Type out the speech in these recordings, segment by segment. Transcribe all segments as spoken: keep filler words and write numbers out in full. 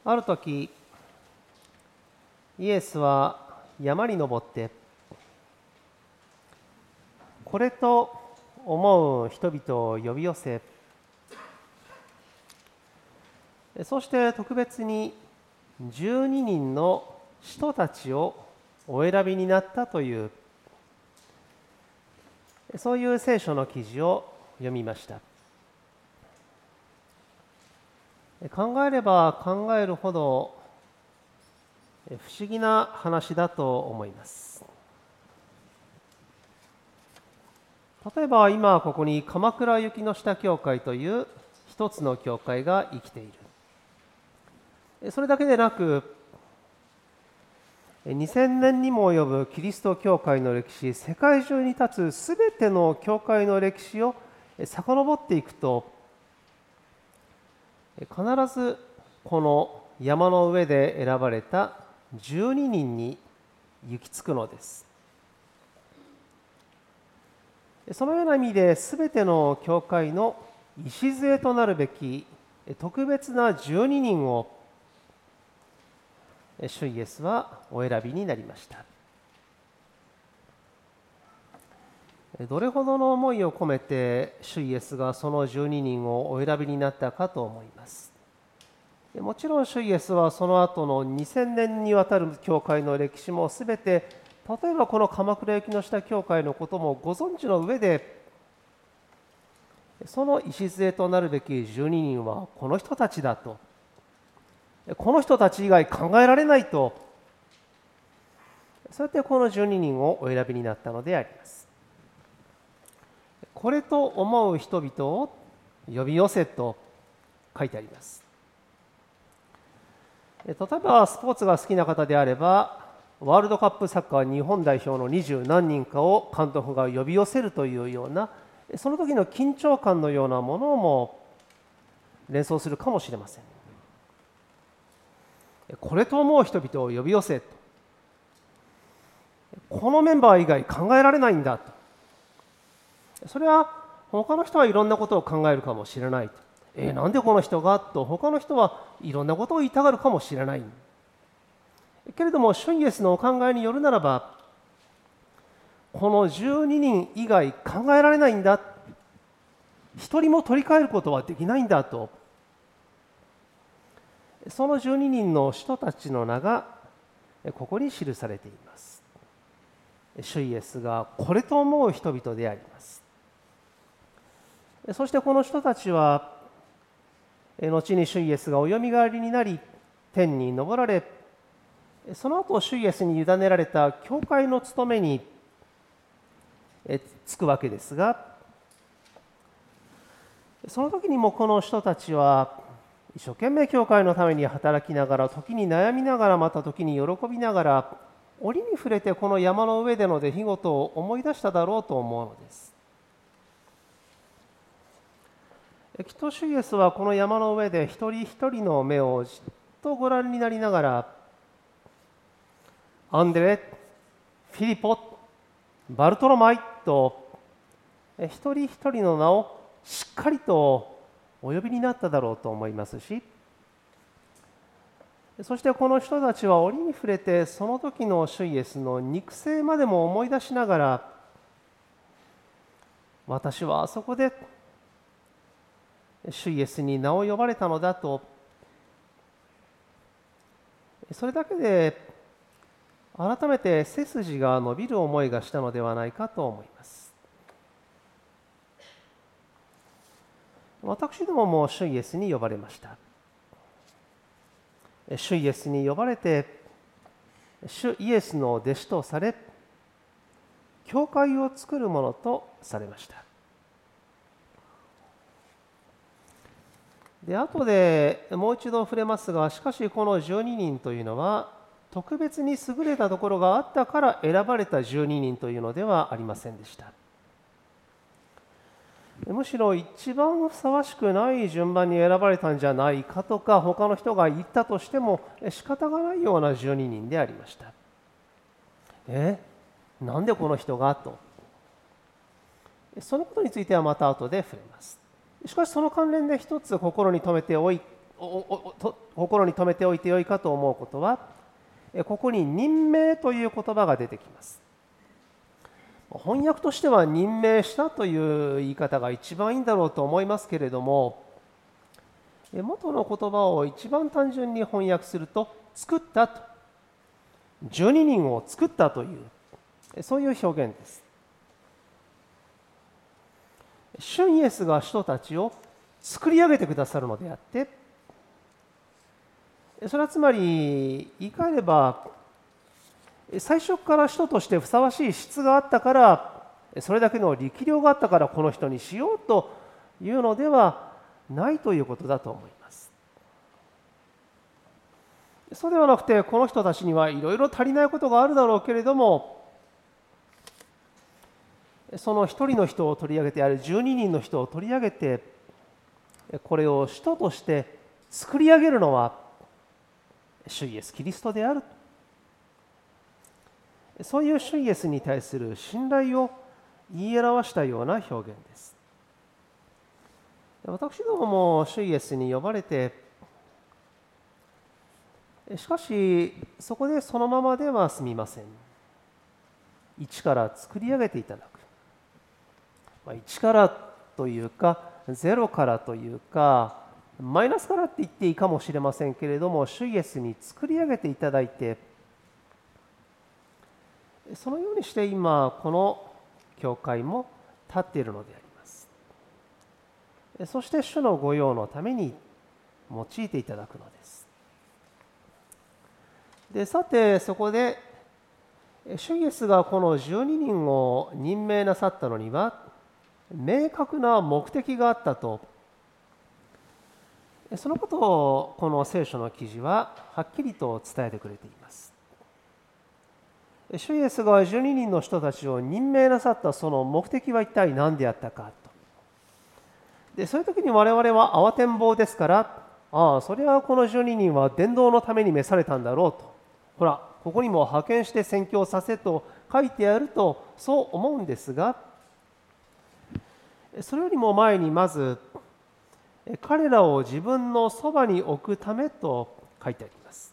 ある時、イエスは山に登って、これと思う人々を呼び寄せ、そして特別にじゅうににんの使徒たちをお選びになったという、そういう聖書の記事を読みました。考えれば考えるほど不思議な話だと思います。例えば今ここに鎌倉雪の下教会という一つの教会が生きている。それだけでなく、にせんねんにも及ぶキリスト教会の歴史、世界中に立つすべての教会の歴史を遡っていくと、必ずこの山の上で選ばれたじゅうににんに行き着くのです。そのような意味で、すべての教会の礎となるべき特別なじゅうににんを主イエスはお選びになりました。どれほどの思いを込めて主イエスがそのじゅうににんをお選びになったかと思います。もちろん主イエスはその後のにせんねんにわたる教会の歴史もすべて、例えばこの鎌倉雪の下教会のこともご存知の上で、その礎となるべきじゅうににんはこの人たちだと、この人たち以外考えられないと、そうやってこのじゅうににんをお選びになったのであります。これと思う人々を呼び寄せと書いてあります。例えばスポーツが好きな方であれば、ワールドカップサッカー日本代表の二十何人かを監督が呼び寄せるというような、その時の緊張感のようなものも連想するかもしれません。これと思う人々を呼び寄せと、このメンバー以外考えられないんだと。それは他の人はいろんなことを考えるかもしれないと。えー、なんでこの人がと他の人はいろんなことを言いたがるかもしれない。けれども主イエスのお考えによるならば、このじゅうににん以外考えられないんだ、一人も取り替えることはできないんだと、そのじゅうににんの人たちの名がここに記されています。主イエスがこれと思う人々であります。そしてこの人たちは後に主イエスがおよみがえりになり天に昇られ、その後主イエスに委ねられた教会の務めに就くわけですが、その時にもこの人たちは一生懸命教会のために働きながら、時に悩みながら、また時に喜びながら、折に触れてこの山の上での出来事を思い出しただろうと思うのです。きっと主イエスはこの山の上で一人一人の目をじっとご覧になりながら、アンデレ、フィリポ、バルトロマイと一人一人の名をしっかりとお呼びになっただろうと思いますし、そしてこの人たちは折に触れてその時の主イエスの肉声までも思い出しながら、私はあそこで主イエスに名を呼ばれたのだと、それだけで改めて背筋が伸びる思いがしたのではないかと思います。私どもも主イエスに呼ばれました。主イエスに呼ばれて、主イエスの弟子とされ、教会を作るものとされました。で、後でもう一度触れますが、しかしこのじゅうににんというのは、特別に優れたところがあったから選ばれたじゅうににんというのではありませんでした。むしろ一番ふさわしくない順番に選ばれたんじゃないかとか、他の人が言ったとしても仕方がないようなじゅうににんでありました。え、なんでこの人がと。そのことについてはまた後で触れます。しかしその関連で一つ心に留めておいおおと心に留めておいてよいかと思うことは、ここに任命という言葉が出てきます。翻訳としては任命したという言い方が一番いいんだろうと思いますけれども、元の言葉を一番単純に翻訳すると、作ったと、じゅうににんを作ったという、そういう表現です。主イエスが人たちを作り上げてくださるのであって、それはつまり言い換えれば、最初から人としてふさわしい質があったから、それだけの力量があったからこの人にしようというのではないということだと思います。そうではなくて、この人たちにはいろいろ足りないことがあるだろうけれども、その一人の人を取り上げて、あるじゅうににんの人を取り上げて、これを使徒として作り上げるのは主イエス・キリストである。そういう主イエスに対する信頼を言い表したような表現です。私どもも主イエスに呼ばれて、しかしそこでそのままでは済みません。一から作り上げていただく。まあ、一からというか、ゼロからというか、マイナスからって言っていいかもしれませんけれども、主イエスに作り上げていただいて、そのようにして今この教会も立っているのであります。そして主の御用のために用いていただくのです。でさてそこで主イエスがこのじゅうににんを任命なさったのには明確な目的があったと、そのことをこの聖書の記事ははっきりと伝えてくれています。主イエスがじゅうににんの人たちを任命なさったその目的は一体何であったかと。でそういう時に我々は慌てんぼうですから、ああそれはこのじゅうににんは伝道のために召されたんだろうと、ほらここにも派遣して宣教させと書いてあるとそう思うんですが、それよりも前にまず彼らを自分のそばに置くためと書いてあります。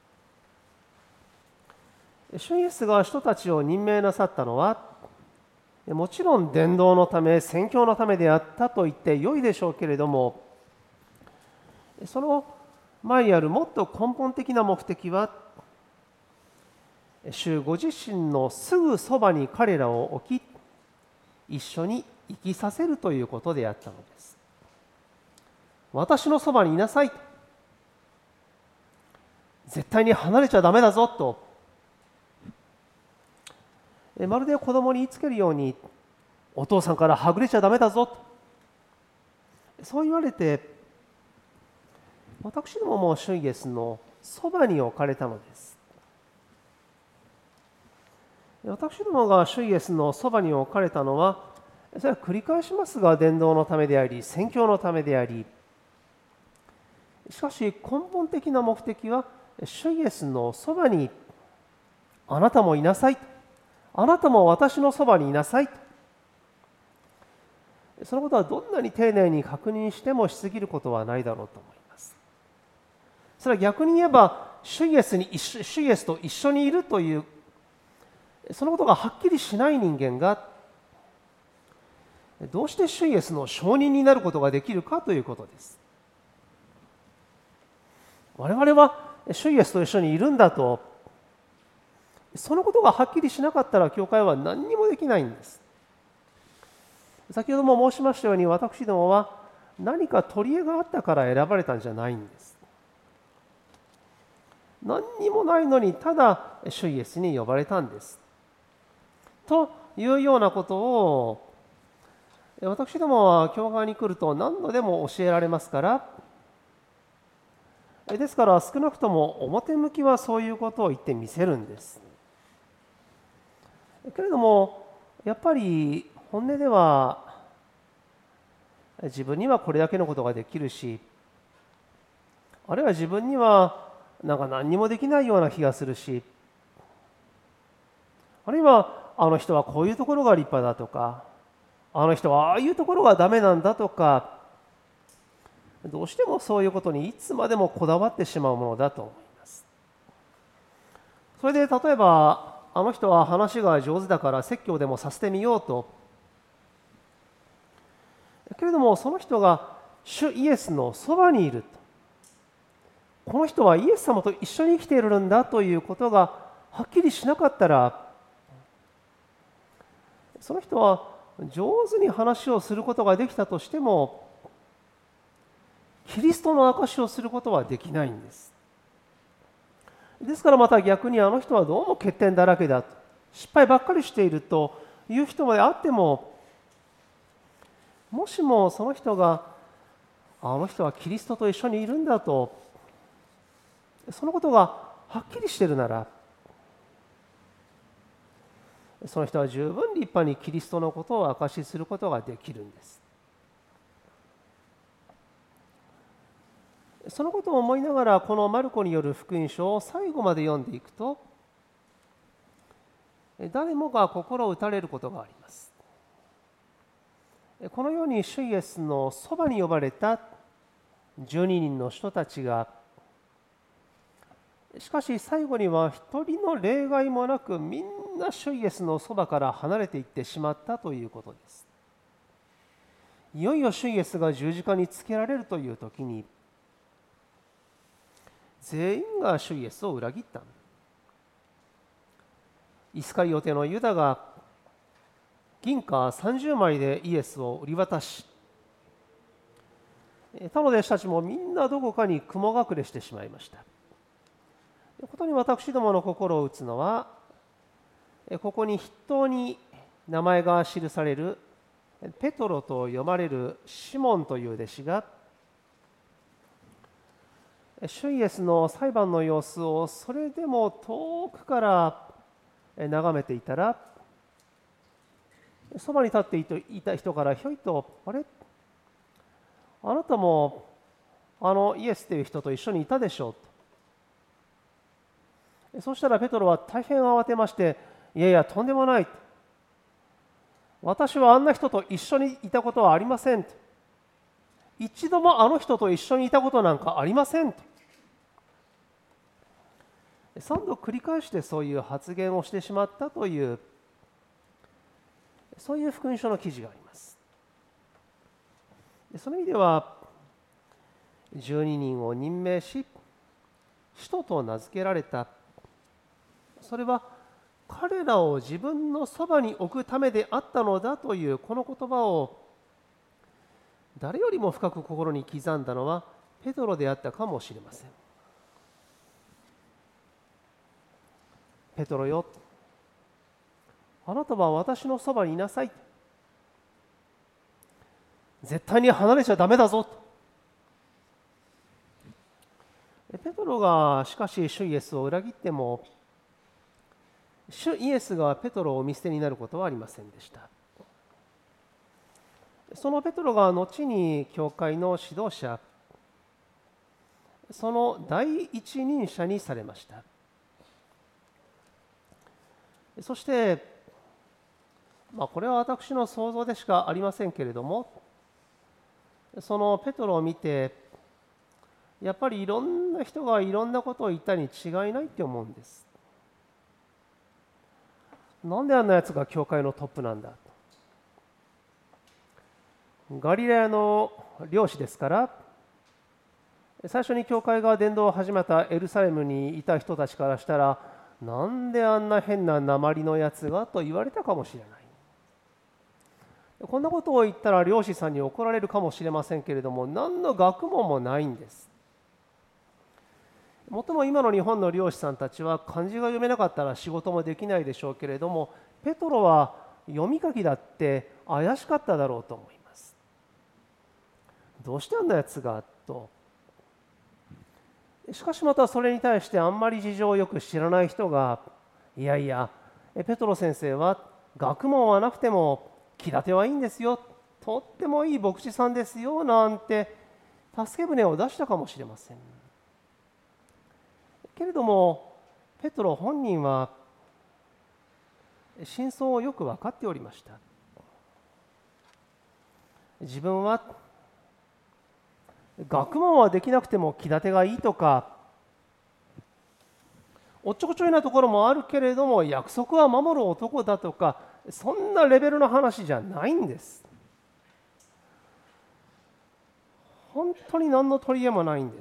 主イエスが人たちを任命なさったのは、もちろん伝道のため宣教のためであったと言ってよいでしょうけれども、その前にあるもっと根本的な目的は、主ご自身のすぐそばに彼らを置き、一緒に生きさせるということであったのです。私のそばにいなさい、絶対に離れちゃダメだぞと、まるで子供に言いつけるように、お父さんからはぐれちゃダメだぞと、そう言われて、私どもも主イエスのそばに置かれたのです。私どもが主イエスのそばに置かれたのは、それは繰り返しますが伝道のためであり宣教のためであり、しかし根本的な目的は主イエスのそばにあなたもいなさい、あなたも私のそばにいなさい。そのことはどんなに丁寧に確認してもしすぎることはないだろうと思います。それは逆に言えば主イエスに一緒主イエスと一緒にいるというそのことがはっきりしない人間がどうして主イエスの証人になることができるかということです。我々は主イエスと一緒にいるんだと、そのことがはっきりしなかったら教会は何にもできないんです。先ほども申しましたように、私どもは何か取り柄があったから選ばれたんじゃないんです。何にもないのにただ主イエスに呼ばれたんです。というようなことを私どもは教会に来ると何度でも教えられますから、ですから少なくとも表向きはそういうことを言ってみせるんです。けれどもやっぱり本音では自分にはこれだけのことができるし、あるいは自分にはなんか何にもできないような気がするし、あるいはあの人はこういうところが立派だとか、あの人はああいうところがダメなんだとか、 どうしてもそういうことにいつまでもこだわってしまうものだと思います。それで例えばあの人は話が上手だから説教でもさせてみようと、けれどもその人が主イエスのそばにいると、この人はイエス様と一緒に生きているんだということがはっきりしなかったら、その人は上手に話をすることができたとしてもキリストの証しをすることはできないんです。ですからまた逆にあの人はどうも欠点だらけだと、失敗ばっかりしているという人まであっても、もしもその人があの人はキリストと一緒にいるんだと、そのことがはっきりしているなら、その人は十分立派にキリストのことを証しすることができるんです。そのことを思いながらこのマルコによる福音書を最後まで読んでいくと、誰もが心を打たれることがあります。このように主イエスのそばに呼ばれたじゅうににんの人たちが、しかし最後には一人の例外もなくみんな主イエスのそばから離れていってしまったということです。いよいよ主イエスが十字架につけられるという時に、全員が主イエスを裏切った。イスカリオテのユダが銀貨さんじゅうまいでイエスを売り渡し、他の弟子たちもみんなどこかに雲隠れしてしまいました。ことに私どもの心を打つのは、ここに筆頭に名前が記されるペトロと読まれるシモンという弟子が、主イエスの裁判の様子をそれでも遠くから眺めていたら、そばに立っていた人からひょいと、あれ、あなたもあのイエスという人と一緒にいたでしょうと。そしたらペトロは大変慌てまして、いやいや、とんでもない。私はあんな人と一緒にいたことはありません。一度もあの人と一緒にいたことなんかありません。三度繰り返してそういう発言をしてしまったという、そういう福音書の記事があります。その意味では、じゅうににんを任命し、使徒と名付けられた。それは彼らを自分のそばに置くためであったのだというこの言葉を誰よりも深く心に刻んだのはペトロであったかもしれません。ペトロよ、あなたは私のそばにいなさい。絶対に離れちゃダメだぞ。ペトロがしかし主イエスを裏切っても、主イエスがペトロをお見捨てになることはありませんでした。そのペトロが後に教会の指導者、その第一人者にされました。そして、まあ、これは私の想像でしかありませんけれども、そのペトロを見て、やっぱりいろんな人がいろんなことを言ったに違いないって思うんです。なんであんなやつが教会のトップなんだと。ガリラヤの漁師ですから、最初に教会が伝道を始めたエルサレムにいた人たちからしたら、なんであんな変な訛りのやつがと言われたかもしれない。こんなことを言ったら漁師さんに怒られるかもしれませんけれども、何の学問もないんです。もっとも今の日本の漁師さんたちは漢字が読めなかったら仕事もできないでしょうけれども、ペトロは読み書きだって怪しかっただろうと思います。どうしてあんなやつがと。しかしまたそれに対してあんまり事情をよく知らない人が、いやいやペトロ先生は学問はなくても気立てはいいんですよ、とってもいい牧師さんですよなんて助け舟を出したかもしれません。けれどもペトロ本人は真相をよく分かっておりました。自分は学問はできなくても気立てがいいとか、おっちょこちょいなところもあるけれども約束は守る男だとか、そんなレベルの話じゃないんです。本当に何の取り柄もないんです。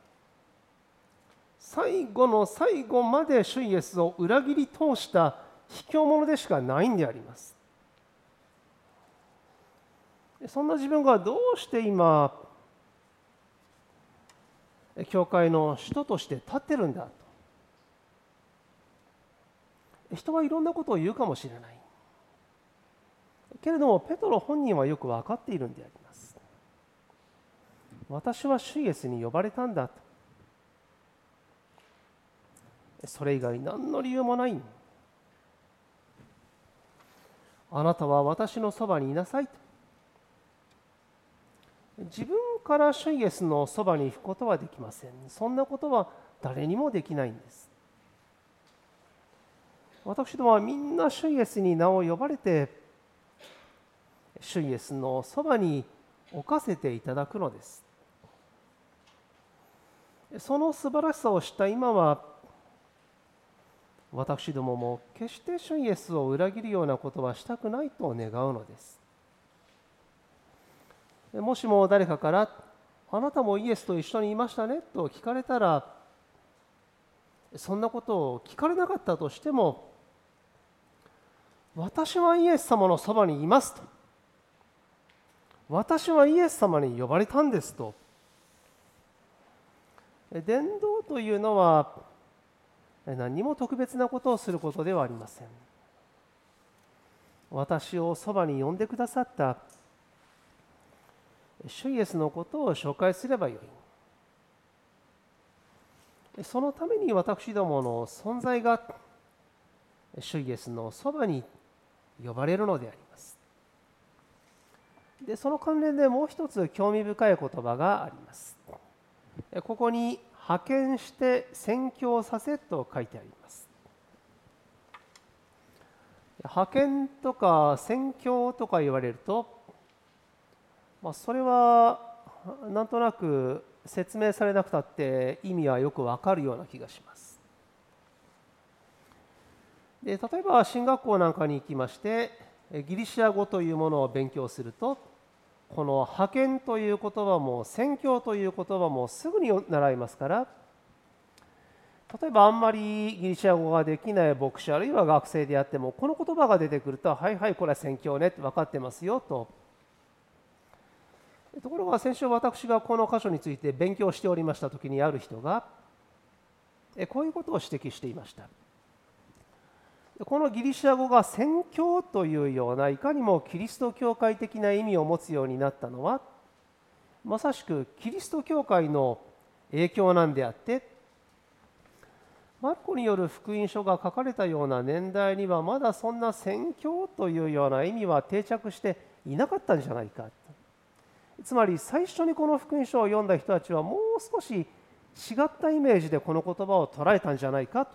最後の最後まで主イエスを裏切り通した卑怯者でしかないんであります。そんな自分がどうして今教会の使徒として立ってるんだと、人はいろんなことを言うかもしれないけれども、ペトロ本人はよく分かっているんであります。私は主イエスに呼ばれたんだと、それ以外何の理由もない。あなたは私のそばにいなさいと。自分から主イエスのそばに行くことはできません。そんなことは誰にもできないんです。私どもはみんな主イエスに名を呼ばれて、主イエスのそばに置かせていただくのです。その素晴らしさを知った今は、私どもも決して主イエスを裏切るようなことはしたくないと願うのです。もしも誰かからあなたもイエスと一緒にいましたねと聞かれたら、そんなことを聞かれなかったとしても、私はイエス様のそばにいますと、私はイエス様に呼ばれたんですと。伝道というのは何も特別なことをすることではありません。私をそばに呼んでくださった主イエスのことを紹介すればよい。そのために私どもの存在が主イエスのそばに呼ばれるのであります。で、その関連でもう一つ興味深い言葉があります。ここに派遣して宣教させと書いてあります。派遣とか宣教とか言われると、まあ、それはなんとなく説明されなくたって意味はよくわかるような気がします。で、例えば進学校なんかに行きましてギリシア語というものを勉強すると、この派遣という言葉も宣教という言葉もすぐに習いますから、例えばあんまりギリシア語ができない牧師あるいは学生であっても、この言葉が出てくると、はいはい、これは宣教ねって分かってますよと。ところが先週私がこの箇所について勉強しておりましたときに、ある人がこういうことを指摘していました。このギリシア語が宣教というようないかにもキリスト教会的な意味を持つようになったのは、まさしくキリスト教会の影響なんであって、マルコによる福音書が書かれたような年代にはまだそんな宣教というような意味は定着していなかったんじゃないか。つまり最初にこの福音書を読んだ人たちはもう少し違ったイメージでこの言葉を捉えたんじゃないか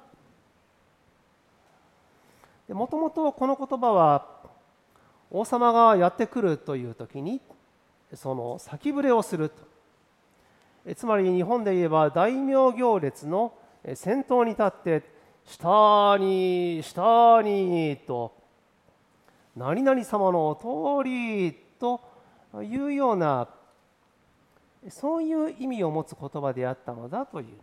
と。もともとこの言葉は王様がやってくるという時にその先触れをすると。つまり日本で言えば大名行列の先頭に立って下に下にと何々様の通りというような、そういう意味を持つ言葉であったのだというの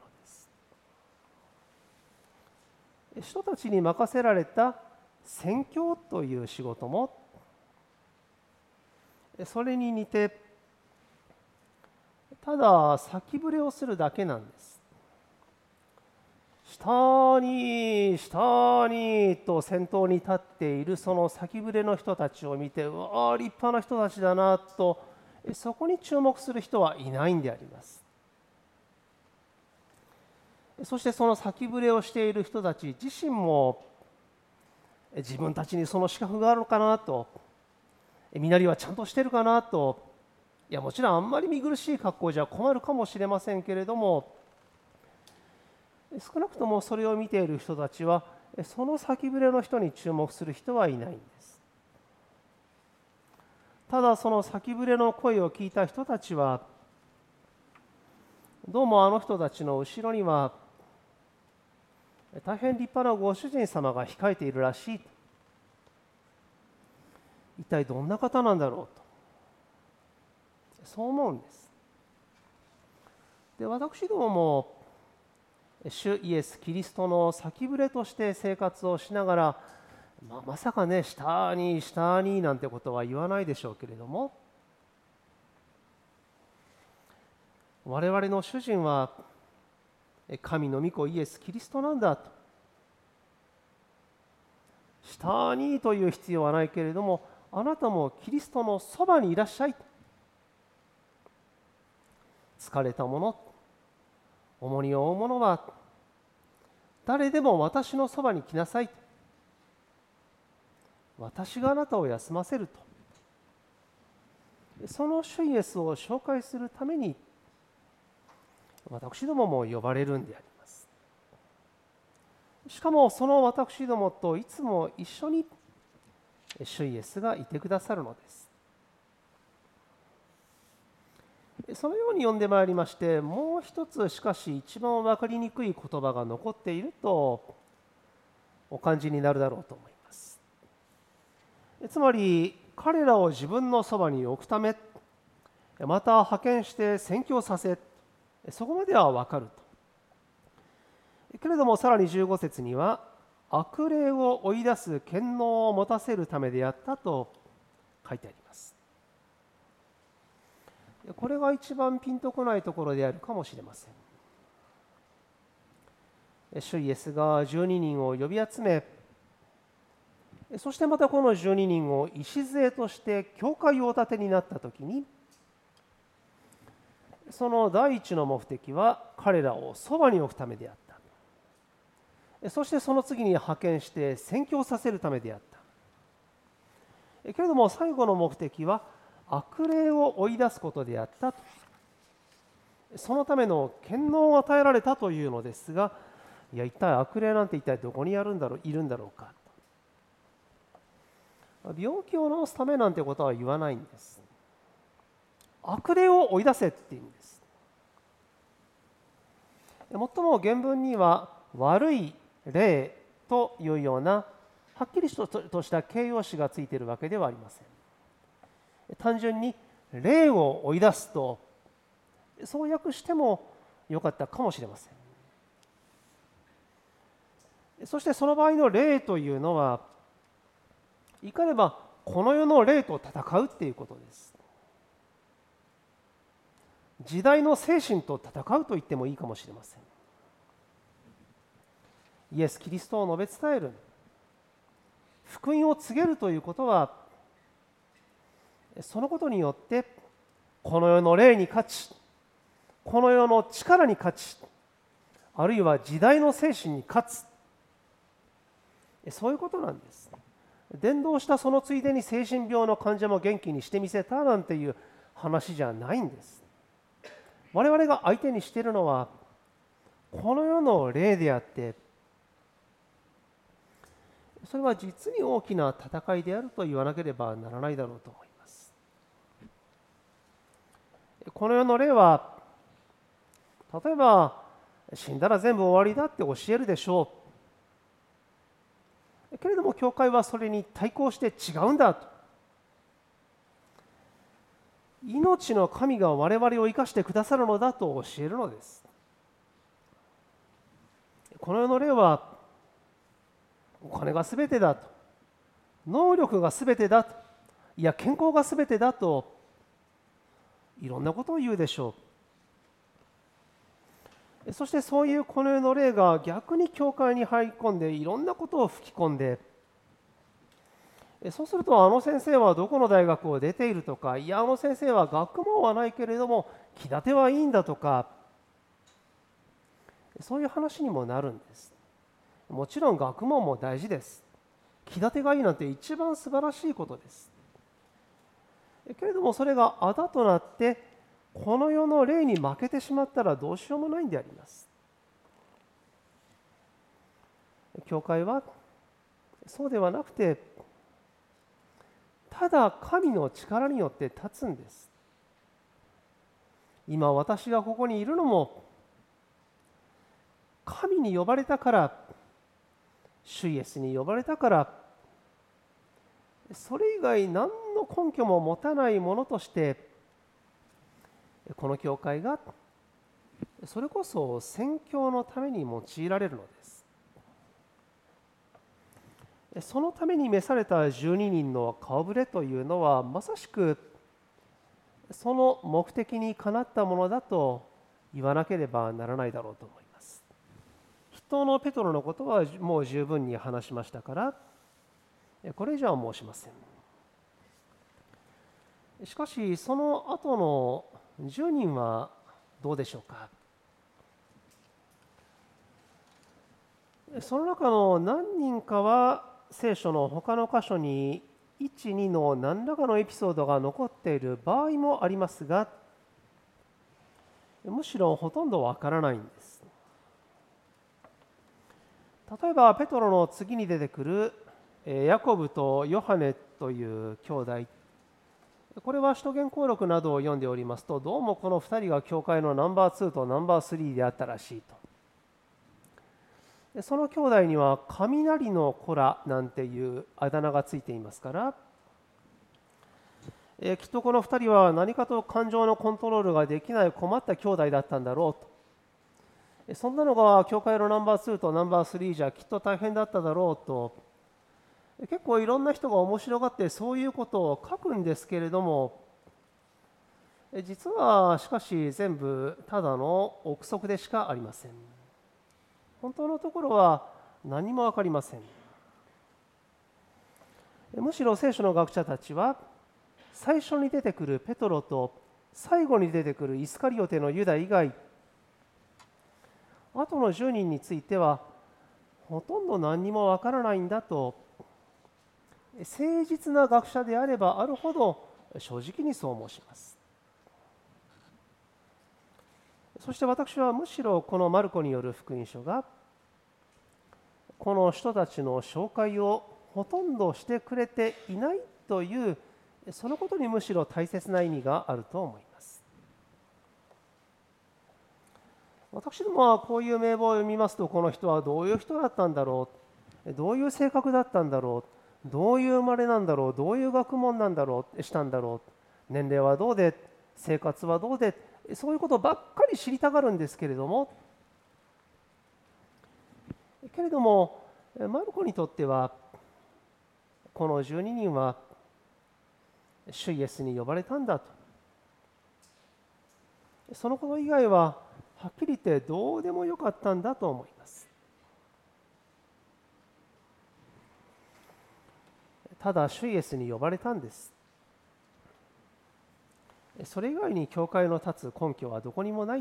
です。人たちに任せられた宣教という仕事もそれに似て、ただ先触れをするだけなんです。下に下にと先頭に立っているその先触れの人たちを見て、うわあ立派な人たちだなと、そこに注目する人はいないんであります。そしてその先触れをしている人たち自身も自分たちにその資格があるのかなと、身なりはちゃんとしてるかなと、いやもちろんあんまり見苦しい格好じゃ困るかもしれませんけれども、少なくともそれを見ている人たちはその先触れの人に注目する人はいないんです。ただその先触れの声を聞いた人たちはどうもあの人たちの後ろには大変立派なご主人様が控えているらしい。一体どんな方なんだろうと、そう思うんです。で、私どもも主イエス・キリストの先触れとして生活をしながら、まあ、まさかね、下に下になんてことは言わないでしょうけれども、我々の主人は神の御子イエス・キリストなんだと。下にという必要はないけれども、あなたもキリストのそばにいらっしゃい。疲れた者、重荷を負う者は誰でも私のそばに来なさい。私があなたを休ませると。その主イエスを紹介するために私どもも呼ばれるんであります。しかもその私どもといつも一緒に主イエスがいてくださるのです。そのように読んでまいりまして、もう一つしかし一番分かりにくい言葉が残っているとお感じになるだろうと思います。つまり彼らを自分のそばに置くため、また派遣して宣教させ、そこまでは分かると。けれどもさらにじゅうご節には、悪霊を追い出す権能を持たせるためであったと書いてあります。これが一番ピンとこないところであるかもしれません。主イエスがじゅうににんを呼び集め、そしてまたこのじゅうににんを礎として教会をお立てになったときに、その第一の目的は彼らをそばに置くためであった。そしてその次に派遣して宣教させるためであった。けれども最後の目的は悪霊を追い出すことであったと。そのための権能を与えられたというのですが、いや一体悪霊なんて一体どこにあるんだろういるんだろうか。病気を治すためなんてことは言わないんです。悪霊を追い出せっていうんです。もっとも原文には悪い霊というようなはっきりとした形容詞がついているわけではありません。単純に霊を追い出すと、そう訳してもよかったかもしれません。そしてその場合の霊というのは、いかればこの世の霊と戦うっていうことです。時代の精神と戦うと言ってもいいかもしれません。イエス・キリストを述べ伝える、福音を告げるということは、そのことによってこの世の霊に勝ち、この世の力に勝ち、あるいは時代の精神に勝つ、そういうことなんです。伝道したそのついでに精神病の患者も元気にしてみせたなんていう話じゃないんです。我々が相手にしているのはこの世の霊であって、それは実に大きな戦いであると言わなければならないだろうと思います。この世の霊は、例えば死んだら全部終わりだって教えるでしょう。けれども教会はそれに対抗して違うんだと。命の神が我々を生かしてくださるのだと教えるのです。この世の霊はお金がすべてだと、能力がすべてだと、いや健康がすべてだと、いろんなことを言うでしょう。そしてそういうこの世の霊が逆に教会に入り込んでいろんなことを吹き込んで、そうするとあの先生はどこの大学を出ているとか、いやあの先生は学問はないけれども気立てはいいんだとか、そういう話にもなるんです。もちろん学問も大事です。気立てがいいなんて一番素晴らしいことです。けれどもそれがあだとなってこの世の霊に負けてしまったらどうしようもないんであります。教会はそうではなくて、ただ神の力によって立つんです。 今私がここにいるのも神に呼ばれたから、主イエスに呼ばれたから、それ以外何の根拠も持たないものとしてこの教会がそれこそ宣教のために用いられるのです。そのために召されたじゅうににんの顔ぶれというのはまさしくその目的にかなったものだと言わなければならないだろうと思います。筆頭のペトロのことはもう十分に話しましたからこれ以上は申しません。しかしその後のじゅうにんはどうでしょうか。その中の何人かは聖書の他の箇所にいち、にの何らかのエピソードが残っている場合もありますが、むしろほとんどわからないんです。例えばペトロの次に出てくるヤコブとヨハネという兄弟、これは使徒言行録などを読んでおりますと、どうもこのふたりが教会のナンバーツーとナンバースリーであったらしいと。その兄弟には雷の子らなんていうあだ名がついていますから、えきっとこのふたりは何かと感情のコントロールができない困った兄弟だったんだろうと。そんなのが教会のナンバーツーとナンバースリーじゃきっと大変だっただろうと、結構いろんな人が面白がってそういうことを書くんですけれども、実はしかし全部ただの憶測でしかありません。本当のところは何も分かりません。むしろ聖書の学者たちは最初に出てくるペトロと最後に出てくるイスカリオテのユダ以外、あとのじゅうにんについてはほとんど何にも分からないんだと、誠実な学者であればあるほど正直にそう申します。そして私はむしろこのマルコによる福音書がこの人たちの紹介をほとんどしてくれていないというそのことにむしろ大切な意味があると思います。私どもはこういう名簿を読みますと、この人はどういう人だったんだろう、どういう性格だったんだろう、どういう生まれなんだろう、どういう学問なんだろうしたんだろう、年齢はどうで、生活はどうで、そういうことばっかり知りたがるんですけれども、けれどもマルコにとってはこのじゅうににんは主イエスに呼ばれたんだと、そのこと以外ははっきり言ってどうでもよかったんだと思います。ただ主イエスに呼ばれたんです。それ以外に教会の立つ根拠はどこにもない。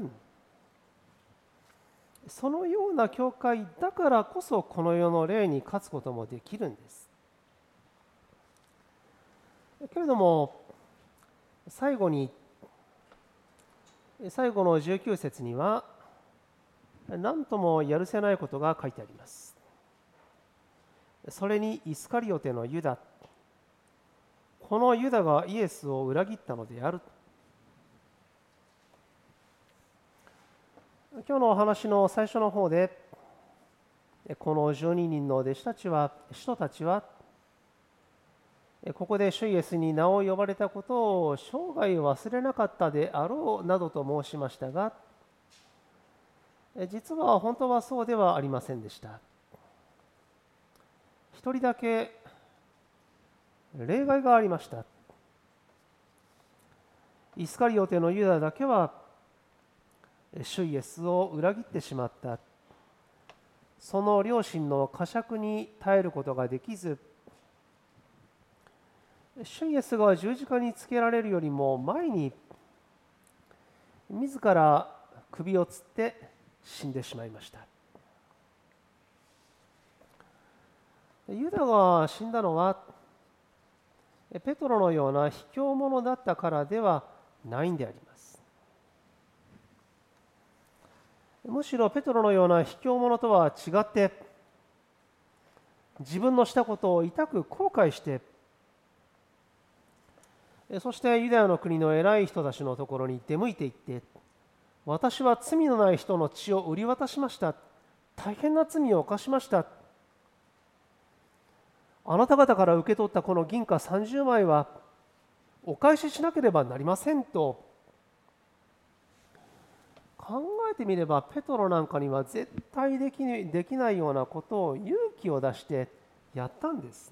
そのような教会だからこそこの世の霊に勝つこともできるんです。けれども最後に最後のじゅうきゅう節には何ともやるせないことが書いてあります。それにイスカリオテのユダ、このユダがイエスを裏切ったのである。今日のお話の最初の方でこのじゅうににんの弟子たちは人たちはここで主イエスに名を呼ばれたことを生涯忘れなかったであろうなどと申しましたが、実は本当はそうではありませんでした。一人だけ例外がありました。イスカリオテのユダだけは主イエスを裏切ってしまった。その両親の呵責に耐えることができず、主イエスが十字架につけられるよりも前に自ら首をつって死んでしまいました。ユダが死んだのはペトロのような卑怯者だったからではないんであります。むしろペトロのような卑怯者とは違って、自分のしたことを痛く後悔してそしてユダヤの国の偉い人たちのところに出向いていって、私は罪のない人の血を売り渡しました。大変な罪を犯しました。あなた方から受け取ったこの銀貨さんじゅうまいはお返ししなければなりませんと。考えてみればペトロなんかには絶対できない、できないようなことを勇気を出してやったんです。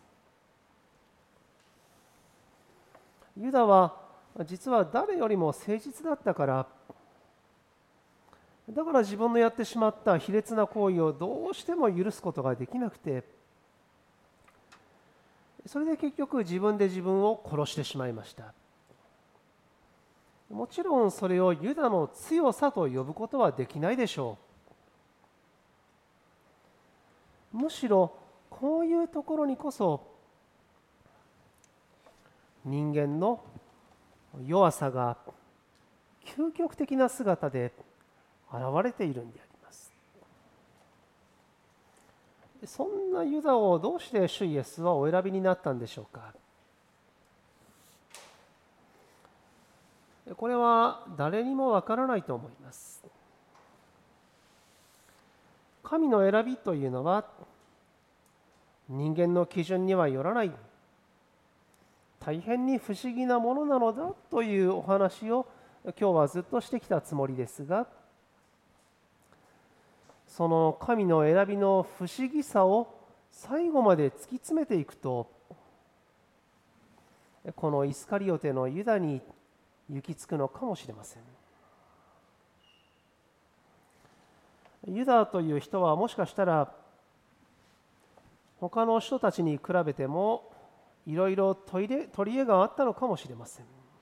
ユダは実は誰よりも誠実だったから、だから自分のやってしまった卑劣な行為をどうしても許すことができなくて、それで結局自分で自分を殺してしまいました。もちろんそれをユダの強さと呼ぶことはできないでしょう。むしろこういうところにこそ人間の弱さが究極的な姿で現れているんであります。そんなユダをどうして主イエスはお選びになったんでしょうか。これは誰にもわからないと思います。神の選びというのは人間の基準にはよらない、大変に不思議なものなのだというお話を今日はずっとしてきたつもりですが、その神の選びの不思議さを最後まで突き詰めていくと、このイスカリオテのユダに行き着くのかもしれません。ユダという人はもしかしたら他の人たちに比べてもいろいろ取り柄があったのかもしれません。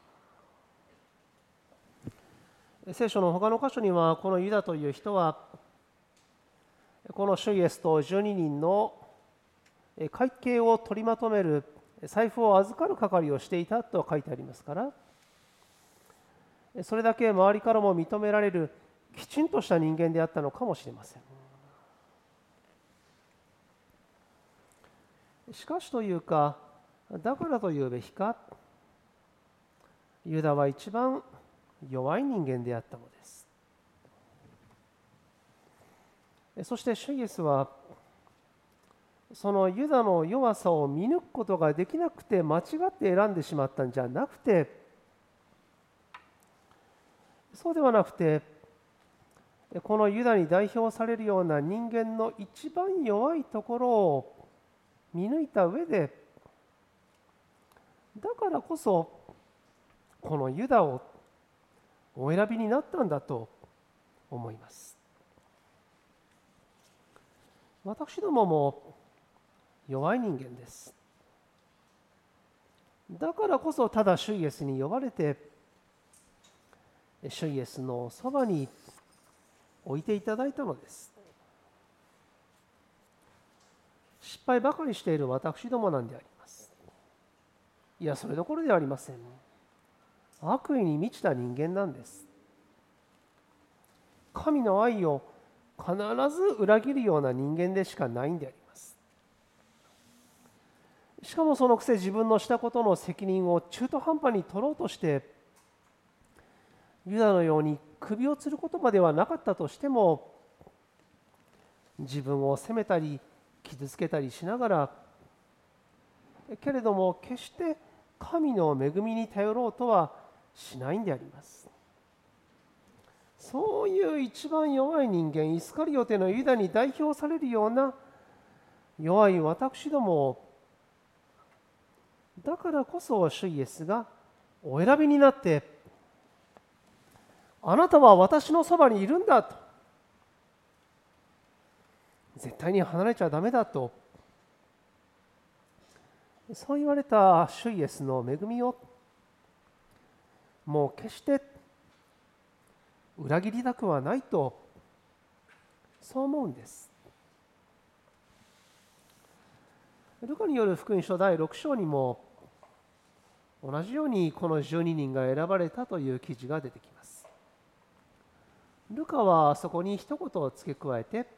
聖書の他の箇所にはこのユダという人はこの主イエスとじゅうににんの会計を取りまとめる財布を預かる係をしていたと書いてありますから、それだけ周りからも認められるきちんとした人間であったのかもしれません。しかしというか、だからというべきか、ユダは一番弱い人間であったのです。そして主イエスはそのユダの弱さを見抜くことができなくて間違って選んでしまったんじゃなくて、そうではなくて、このユダに代表されるような人間の一番弱いところを見抜いた上で、だからこそこのユダをお選びになったんだと思います。私どもも弱い人間です。だからこそただ主イエスに呼ばれて、主イエスのそばに置いていただいたのです。失敗ばかりしている私どもなんであります。いや、それどころではありません。悪意に満ちた人間なんです。神の愛を必ず裏切るような人間でしかないんであります。しかもそのくせ自分のしたことの責任を中途半端に取ろうとして、ユダのように首を吊ることまではなかったとしても、自分を責めたり傷つけたりしながら、けれども決して神の恵みに頼ろうとはしないんであります。そういう一番弱い人間、イスカリオテのユダに代表されるような弱い私どもを、だからこそ主イエスがお選びになって、あなたは私のそばにいるんだと、絶対に離れちゃダメだと、そう言われた主イエスの恵みをもう決して裏切りたくはないと、そう思うんです。ルカによる福音書だいろく章にも同じようにこのじゅうににんが選ばれたという記事が出てきます。ルカはそこに一言を付け加えて、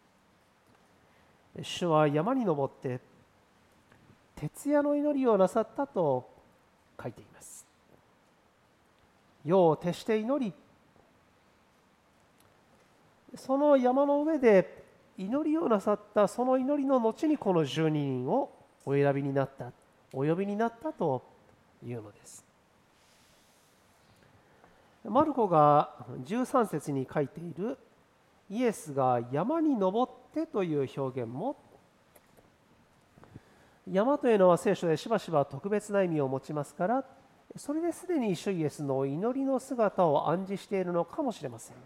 主は山に登って徹夜の祈りをなさったと書いています。 夜を徹して祈り、その山の上で祈りをなさったその祈りの後にこのじゅうににんをお選びになった、お呼びになったというのです。マルコがじゅうさん節に書いているイエスが山に登ってという表現も、山というのは聖書でしばしば特別な意味を持ちますから、それですでに主イエスの祈りの姿を暗示しているのかもしれません。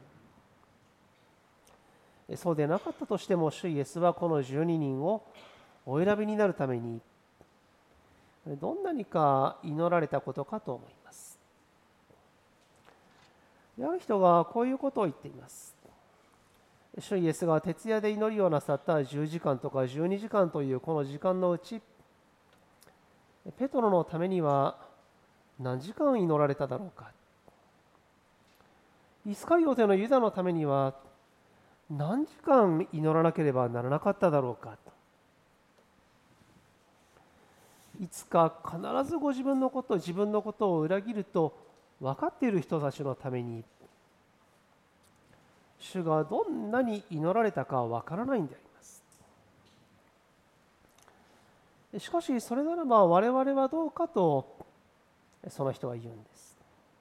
そうでなかったとしても、主イエスはこのじゅうににんをお選びになるためにどんなにか祈られたことかと思います。ある人がこういうことを言っています。主イエスが徹夜で祈りをなさったじゅうじかんとかじゅうにじかんというこの時間のうち、ペトロのためには何時間祈られただろうか。イスカリオテのユダのためには何時間祈らなければならなかっただろうか。いつか必ずご自分のこと、自分のことを裏切ると分かっている人たちのために、主がどんなに祈られたかは分からないんであります。しかしそれならば我々はどうかとその人は言うんです。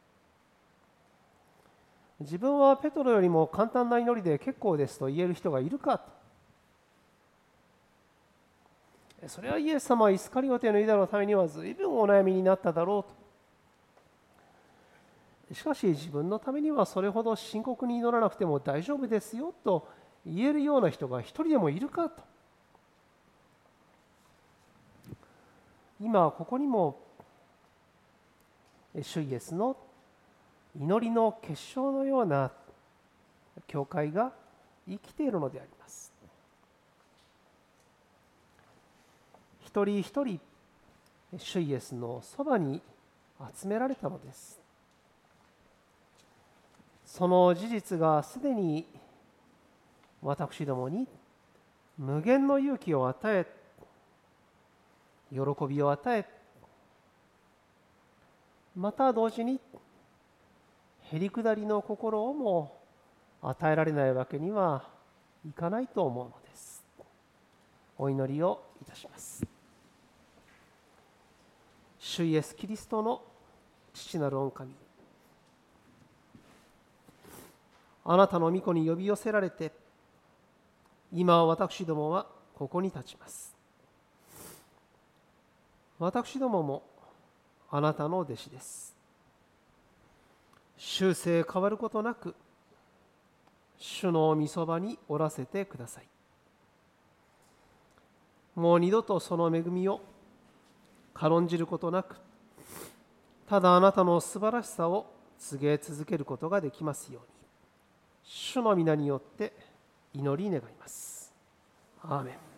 自分はペトロよりも簡単な祈りで結構ですと言える人がいるかと。それはイエス様はイスカリオテのユダのためには随分お悩みになっただろうと。しかし自分のためにはそれほど深刻に祈らなくても大丈夫ですよと言えるような人が一人でもいるかと。今ここにも主イエスの祈りの結晶のような教会が生きているのであります。一人一人主イエスのそばに集められたのです。その事実がすでに私どもに無限の勇気を与え、喜びを与え、また同時にへりくだりの心をも与えられないわけにはいかないと思うのです。お祈りをいたします。主イエスキリストの父なる御神、あなたの御子に呼び寄せられて、今私どもはここに立ちます。私どももあなたの弟子です。終生変わることなく、主の御そばにおらせてください。もう二度とその恵みを軽んじることなく、ただあなたの素晴らしさを告げ続けることができますように、主の皆によって祈り願います。アーメン。